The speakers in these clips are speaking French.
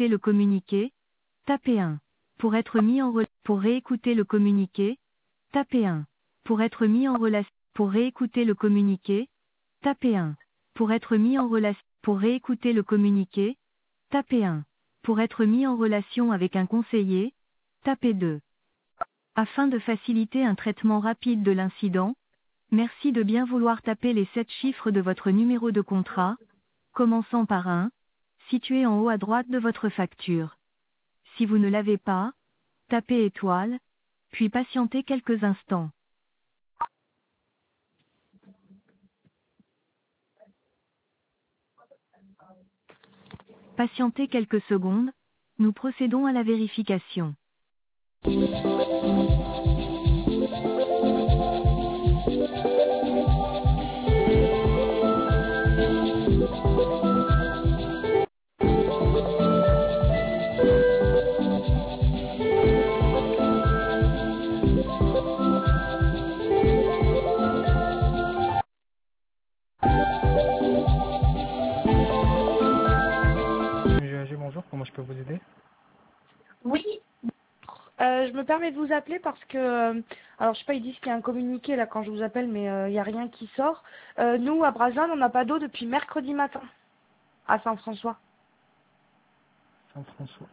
réécouter le communiqué, tapez 1. Pour être mis en relation. Pour réécouter le communiqué, tapez 1. Pour être mis en relation. Pour réécouter le communiqué, tapez 1. Pour être mis en relation. Pour réécouter le communiqué, tapez 1. Pour être mis en relation avec un conseiller, tapez 2. Afin de faciliter un traitement rapide de l'incident, merci de bien vouloir taper les 7 chiffres de votre numéro de contrat, commençant par 1, situé en haut à droite de votre facture. Si vous ne l'avez pas, tapez étoile, puis patientez quelques instants. Patientez quelques secondes, nous procédons à la vérification. Bonjour, comment je peux vous aider? Oui, je me permets de vous appeler parce que, alors je sais pas, ils disent qu'il y a un communiqué là quand je vous appelle, mais il n'y a rien qui sort. Nous, à Brazil, on n'a pas d'eau depuis mercredi matin, à Saint-François. Saint-François.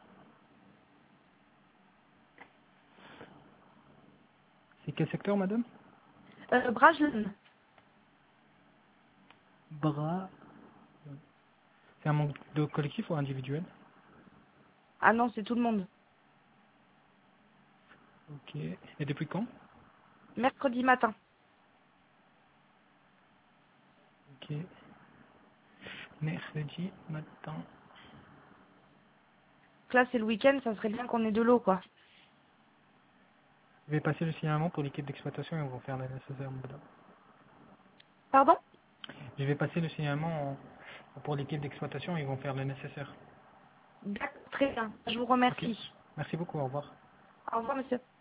C'est quel secteur, madame? Brazil. Bras. C'est un manque de collectif ou individuel? Ah non, c'est tout le monde. Ok. Et depuis quand? Mercredi matin. Ok. Mercredi matin. Donc là, c'est le week-end, ça serait bien qu'on ait de l'eau, quoi. Je vais passer le signalement pour l'équipe d'exploitation et ils vont faire le nécessaire, madame. Pardon? Je vais passer le signalement pour l'équipe d'exploitation et ils vont faire le nécessaire. D'accord, très bien. Je vous Ok. remercie. Merci beaucoup, au revoir. Au revoir, monsieur.